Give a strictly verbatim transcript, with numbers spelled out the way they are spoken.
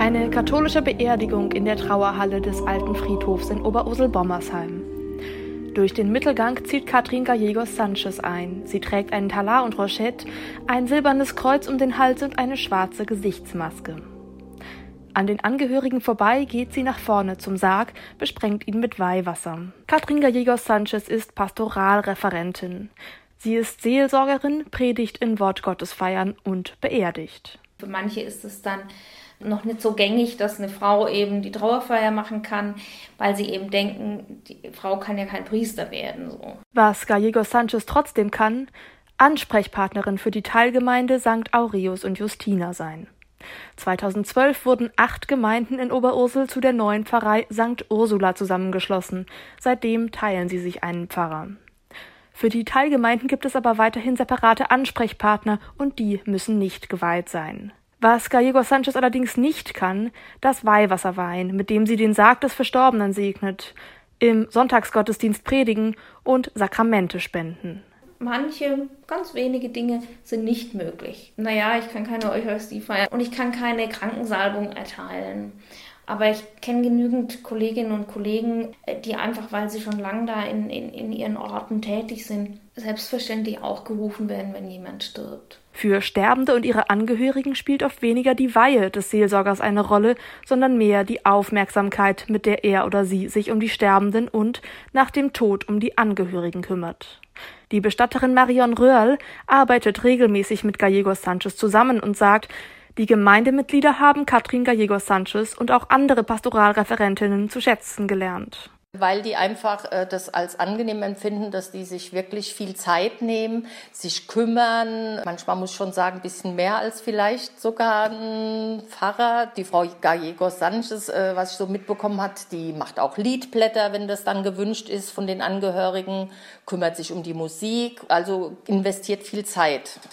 Eine katholische Beerdigung in der Trauerhalle des alten Friedhofs in Oberursel-Bommersheim. Durch den Mittelgang zieht Katrin Gallegos Sanchez ein. Sie trägt einen Talar und Rochette, ein silbernes Kreuz um den Hals und eine schwarze Gesichtsmaske. An den Angehörigen vorbei geht sie nach vorne zum Sarg, besprengt ihn mit Weihwasser. Katrin Gallegos Sanchez ist Pastoralreferentin. Sie ist Seelsorgerin, predigt in Wortgottesfeiern und beerdigt. Für manche ist es dann noch nicht so gängig, dass eine Frau eben die Trauerfeier machen kann, weil sie eben denken, die Frau kann ja kein Priester werden. So. Was Gallegos Sanchez trotzdem kann, Ansprechpartnerin für die Teilgemeinde Sankt Aureus und Justina sein. zweitausendzwölf wurden acht Gemeinden in Oberursel zu der neuen Pfarrei Sankt Ursula zusammengeschlossen. Seitdem teilen sie sich einen Pfarrer. Für die Teilgemeinden gibt es aber weiterhin separate Ansprechpartner und die müssen nicht geweiht sein. Was Gallegos Sanchez allerdings nicht kann, das Weihwasser weihen, mit dem sie den Sarg des Verstorbenen segnet, im Sonntagsgottesdienst predigen und Sakramente spenden. Manche, ganz wenige Dinge sind nicht möglich. Naja, ich kann keine Eucharistie feiern und ich kann keine Krankensalbung erteilen. Aber ich kenne genügend Kolleginnen und Kollegen, die einfach, weil sie schon lange da in, in, in ihren Orten tätig sind, selbstverständlich auch gerufen werden, wenn jemand stirbt. Für Sterbende und ihre Angehörigen spielt oft weniger die Weihe des Seelsorgers eine Rolle, sondern mehr die Aufmerksamkeit, mit der er oder sie sich um die Sterbenden und nach dem Tod um die Angehörigen kümmert. Die Bestatterin Marion Röhrl arbeitet regelmäßig mit Gallegos Sanchez zusammen und sagt, die Gemeindemitglieder haben Katrin Gallegos Sanchez und auch andere Pastoralreferentinnen zu schätzen gelernt. Weil die einfach äh, das als angenehm empfinden, dass die sich wirklich viel Zeit nehmen, sich kümmern. Manchmal muss ich schon sagen, ein bisschen mehr als vielleicht sogar ein Pfarrer. Die Frau Gallegos Sanchez, äh, was ich so mitbekommen habe, die macht auch Liedblätter, wenn das dann gewünscht ist von den Angehörigen, kümmert sich um die Musik, also investiert viel Zeit.